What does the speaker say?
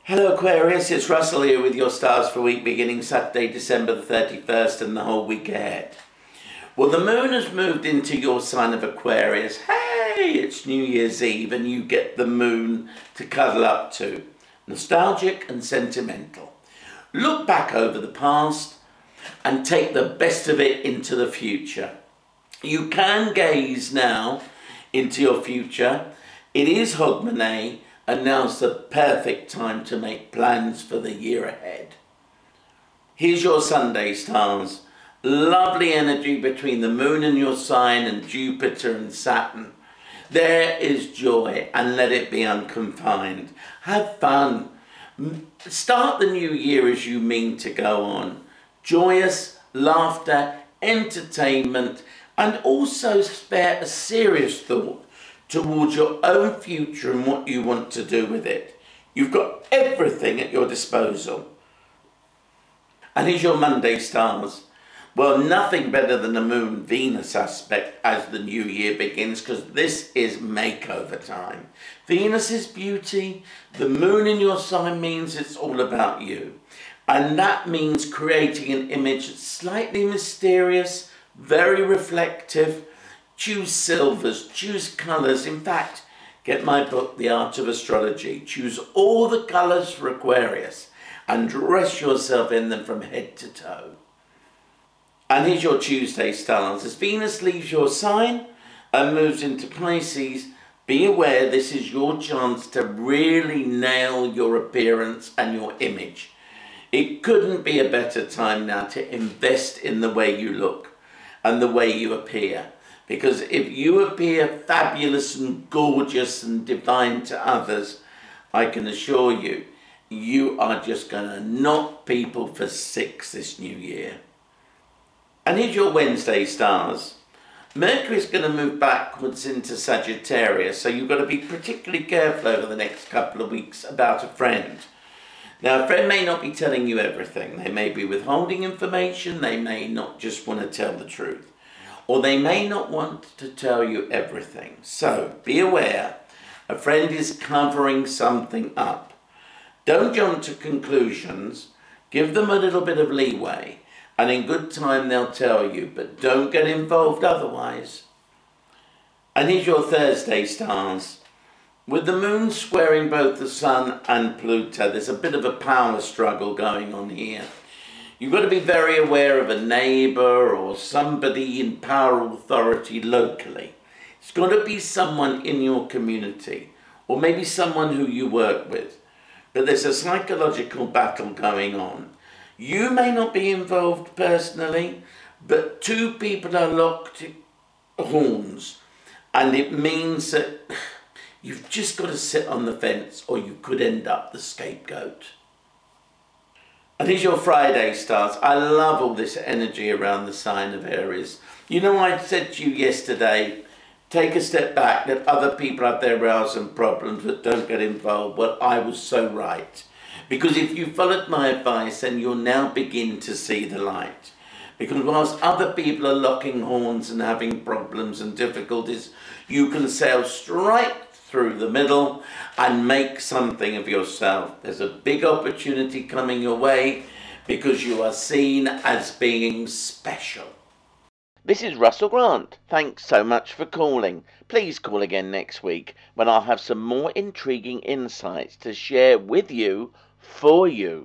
Hello Aquarius, it's Russell here with your stars for week beginning Saturday, December the 31st and the whole week ahead. Well, the moon has moved into your sign of Aquarius. Hey, it's New Year's Eve and you get the moon to cuddle up to. Nostalgic and sentimental. Look back over the past and take the best of it into the future. You can gaze now into your future. It is Hogmanay, and now's the perfect time to make plans for the year ahead. Here's your Sunday stars. Lovely energy between the moon and your sign and Jupiter and Saturn. There is joy and let it be unconfined. Have fun. Start the new year as you mean to go on. Joyous, laughter, entertainment, and also spare a serious thought towards your own future and what you want to do with it. You've got everything at your disposal. And here's your Monday stars. Well, nothing better than the Moon-Venus aspect as the new year begins, because this is makeover time. Venus is beauty. The moon in your sign means it's all about you. And that means creating an image that's slightly mysterious, very reflective. Choose silvers, choose colours. In fact, get my book, The Art of Astrology. Choose all the colours for Aquarius and dress yourself in them from head to toe. And here's your Tuesday stars. As Venus leaves your sign and moves into Pisces, be aware this is your chance to really nail your appearance and your image. It couldn't be a better time now to invest in the way you look and the way you appear. Because if you appear fabulous and gorgeous and divine to others, I can assure you, you are just going to knock people for six this new year. And here's your Wednesday stars. Mercury is going to move backwards into Sagittarius, so you've got to be particularly careful over the next couple of weeks about a friend. Now, a friend may not be telling you everything. They may be withholding information. They may not just want to tell the truth. Or they may not want to tell you everything. So be aware, a friend is covering something up. Don't jump to conclusions. Give them a little bit of leeway. And in good time they'll tell you, but don't get involved otherwise. And here's your Thursday stars. With the moon squaring both the sun and Pluto, there's a bit of a power struggle going on here. You've got to be very aware of a neighbour or somebody in power or authority locally. It's got to be someone in your community or maybe someone who you work with. But there's a psychological battle going on. You may not be involved personally, but two people are locked horns. And it means that you've just got to sit on the fence or you could end up the scapegoat. And here's your Friday stars. I love all this energy around the sign of Aries. You know, I said to you yesterday, take a step back, let other people have their rows and problems, but don't get involved. Well, I was so right. Because if you followed my advice, then you'll now begin to see the light. Because whilst other people are locking horns and having problems and difficulties, you can sail straight through the middle and make something of yourself. There's a big opportunity coming your way because you are seen as being special. This is Russell Grant. Thanks so much for calling. Please call again next week when I'll have some more intriguing insights to share with you, for you.